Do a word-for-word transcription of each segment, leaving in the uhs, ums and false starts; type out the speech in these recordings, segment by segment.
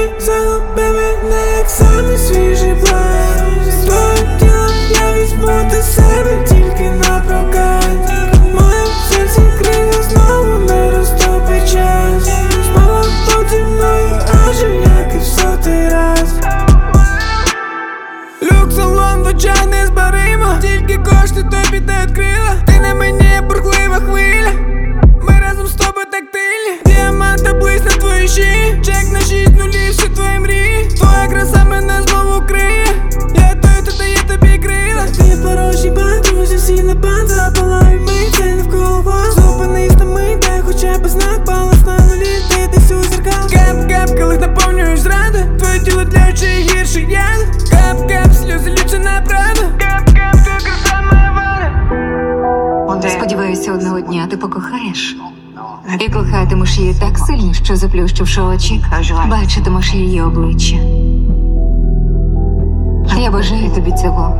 загуби мене, як самий свіжий план. Твоє тіло я візьму до себе тільки на прокат. Моє серце криє, знову не розтопить час. Спала поді мною, аж як і в сотий раз. Люк салон в очах незбаримо, тільки кошти тобі не відкрила. Ти на мені бурхлива хвиля, ми разом з тобою тактильні. Діаманта блиск на твоїй шиї, чек на шість нулів, всі твої мрії. Твоя краса мене знову криє, я той, хто дає тобі крила. Ти порожній банк, всі на банд запалають мить, це навколо вас. Зупинись на мить, дай хоча б знак, баланс на нулі, ти десь у зеркал. Кап-кап, коли наповнюєш зради, твоє тіло тляче і гірше яд. Кап-кап, сльози льються на правду. Кап-кап, твоя краса моя воля. Сподіваюся, одного дня ти покохаєш. І кохатимеш її так сильно, що заплющивши очі, бачитимеш її обличчя. Я бажаю тобі цього.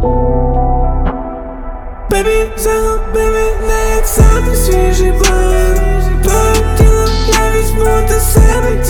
Бебі, загуби мене, як самий свіжий план. Твоє тіло я візьму до себе.